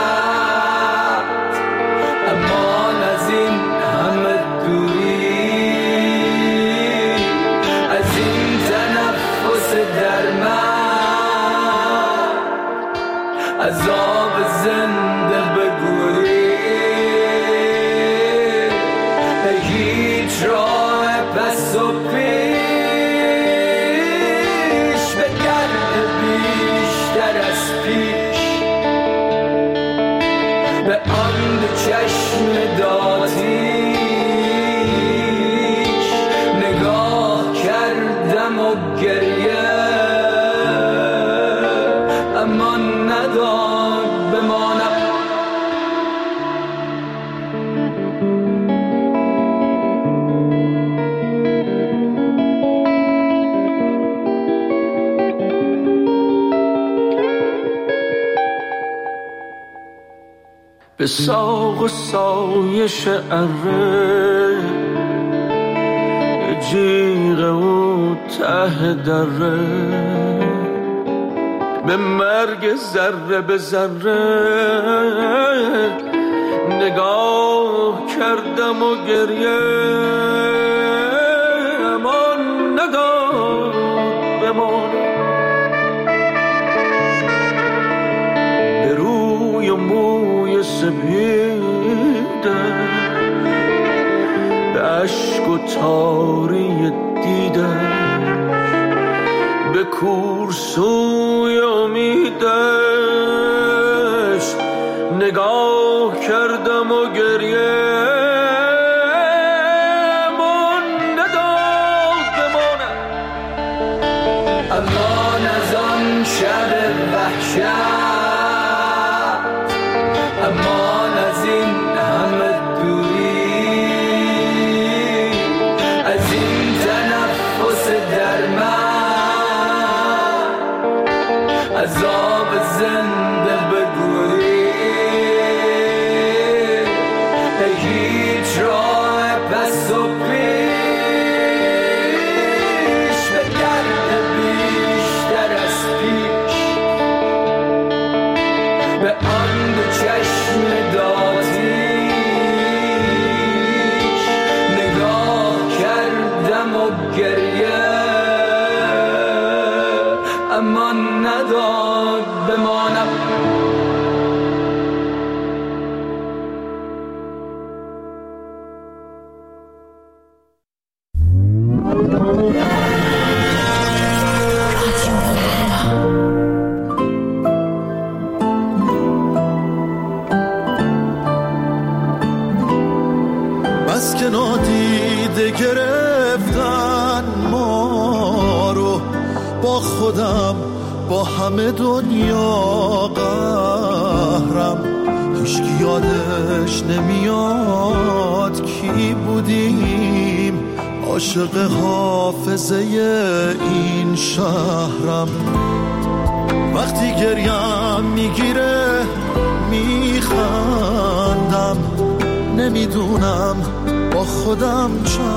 امان از این همه دوری، از این تنفس در من، از آب زنده بگوری، هیچ راه پس و پیش به آن چشم داتیش نگاه کردم و گریه امان نداد بمانم. به ساق و سایش اره، به جیغ و ته دره، به مرگ ذره به ذره نگاه کردم و گریه امان نداد بمانم. به روی و موی سپیده، به عشق و تاری دیده، به کورسوی امیدش نگاه کردم و گریه من نداد بمانم. امان از آن شب وحشت، امان از این همه دوری، از این تنفس در من، از آب زنده بگوری، هیچ راه پس و پیش به درد بیشتر از پیش، به آن دو چشم داتیش نگاه کردم و گریه امان نداد بمانم. بس که نادیده گرفتن ما رو، با خودم با همه دنیا قهرم، هیچکی یادش نمیاد کی بودیم، عاشق حافظه این شهرم. وقتی گریم میگیره میخندم، نمیدونم با خودم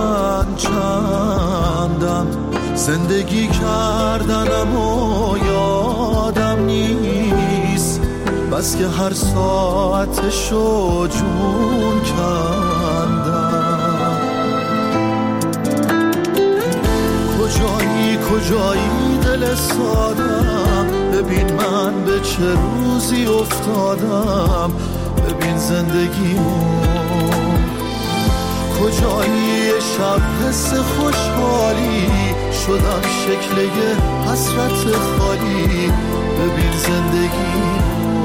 چندم. زندگی کردنم و یادم نیست، بس که هر ساعتشو جون کندم. کجایی دل سادم، ببین من به چه روزی افتادم، ببین زندگیمو. کجایی شب حس خوشحالی، شدم شکل یه حسرت خالی، ببین زندگیمو.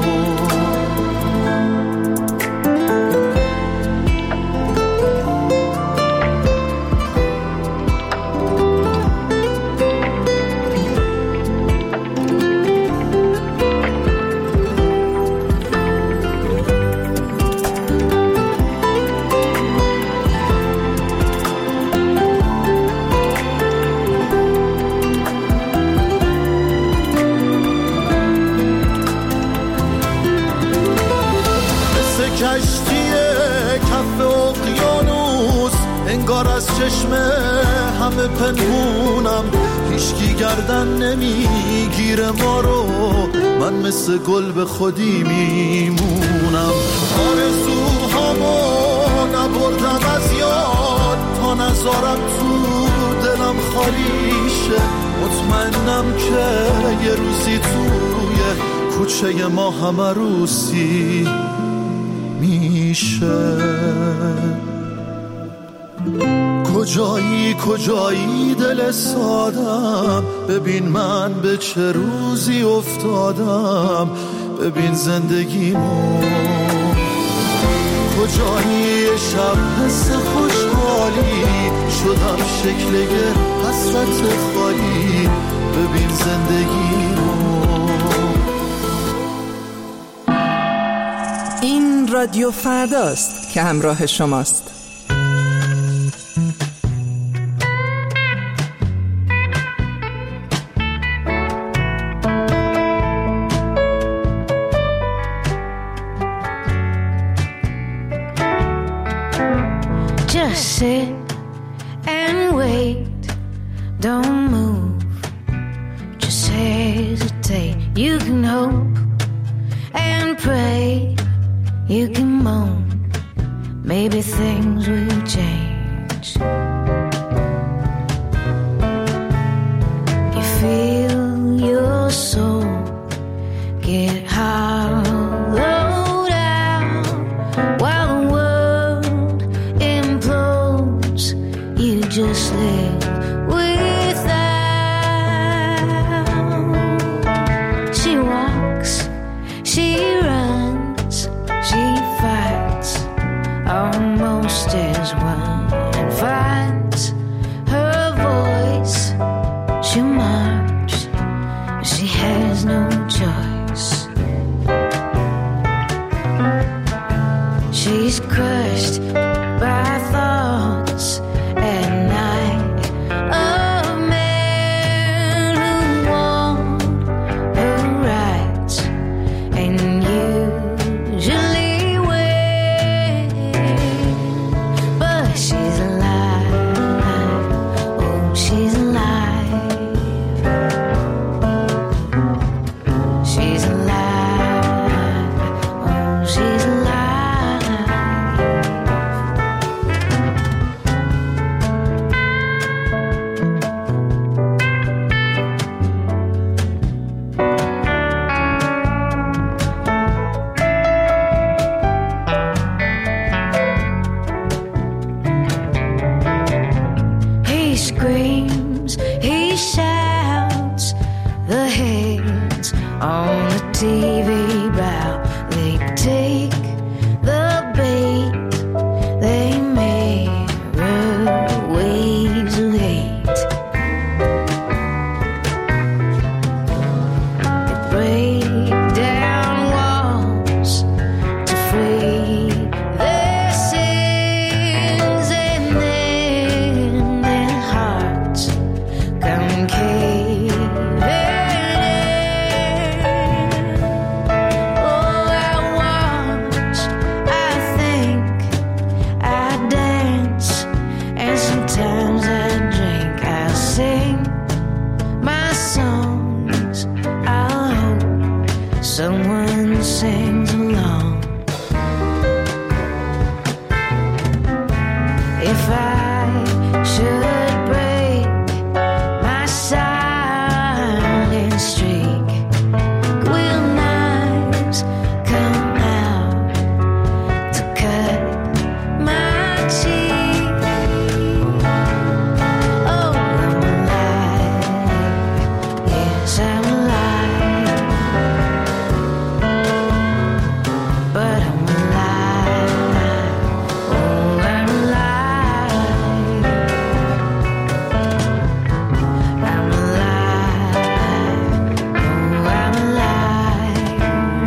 چشم همه پنهونم، هیچکی گردن نمیگیره ما رو، من مثل گل به خودی میمونم. آرزوهامو نبردم از یاد، تا نذارم تو دلم خالی شه. مطمئنم که یه روزی توی کوچه ما هم عروسی میشه. کجایی دل سادم، ببین من به چه روزی افتادم، ببین زندگیمو. کجایی شب حس خوشحالی، شدم شکل یه حسرت خالی، ببین زندگیمو. این رادیو فرداست که همراه شماست. Sit and wait, don't move, just hesitate. You can hope and pray, you can moan, maybe things will change. You feel your soul get hollowed out while the world implodes. You just live without. She walks, she runs, she fights, almost as one, and finds her voice. She'll march, she has no choice. She's crushed by thoughts at night of men who want her rights and usually win. But she's alive, oh she's alive. She's alive, oh she's alive. He screams, he shouts, the heads on the TV bow. They take the bait, they mirror waves of hate. They break down walls to free their sins, and then their times I drink, I'll sing my songs. I'll hope someone sings along. If I should break my silent streak, will knives come out to cut my cheek? Oh, I'm alive, yes, I'm alive, but I'm alive, oh, I'm alive, I'm alive, oh, I'm alive,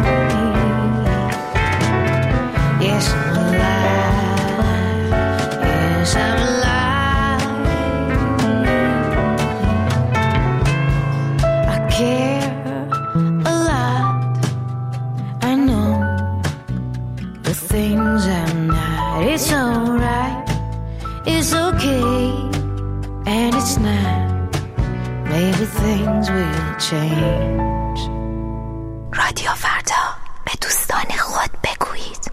yes, I'm alive, yes, I'm alive. I care a lot, I know the things I'm not. It's alright, it's okay, and it's not. Maybe things will change. رادیو فردا، به دوستان خود بگویید.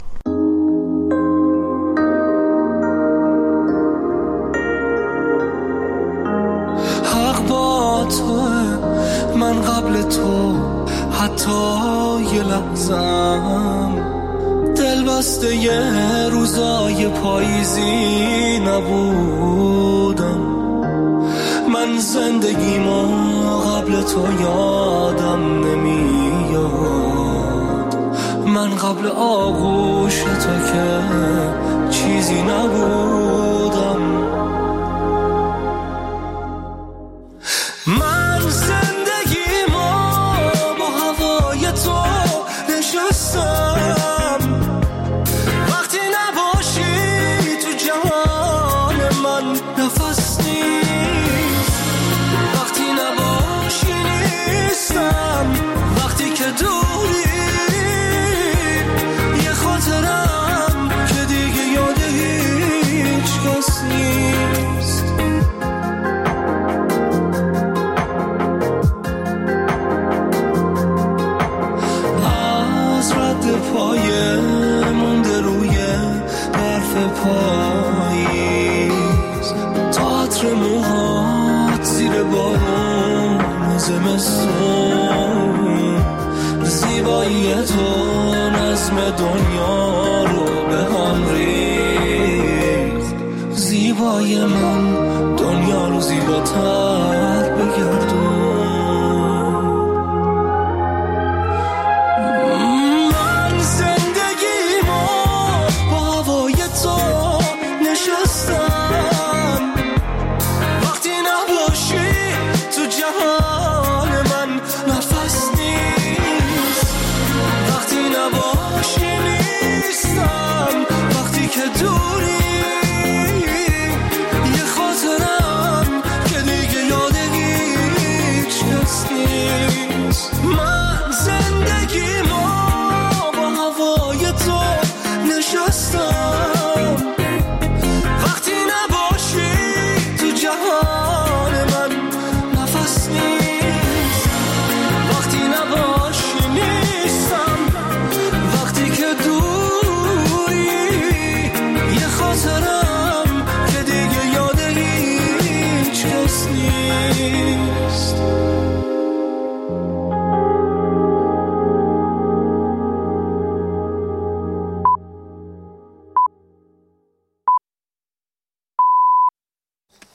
حق با توه، من قبل تو حتی یه لحظم دل بسته یه روزای پاییزی نبودم. من زندگیمو قبل تو یادم نمیاد. من قبل آغوش تو که چیزی نبودم. من زندگیمو با هوای تو نشستم. وقتی نباشی تو جهان من نفس نیست. وقتی نباشی نیستم. وقتی که دوری یه خاطرم که دیگه یاد هیچ کس نیست. پایه مونده روی برف پاییز. تئاتر موهات زیر بارون زمستون. زیبایی تو نظم دنیا رو به هم ریخت. زیبای من دنیا رو زیباتر بگردون. وقتی نباشی تو جهان من نفس نیست. وقتی نباشی نیستم. وقتی که دوری یه خاطرم که دیگه یاد هیچ کس نیست. من زندگیمو با هوای تو نشستم. وقتی نباشی تو جهان من نفس نیست. وقتی نباشی نیستم. وقتی که دوری یه خاطرم که دیگه یاد هیچ کس نیست.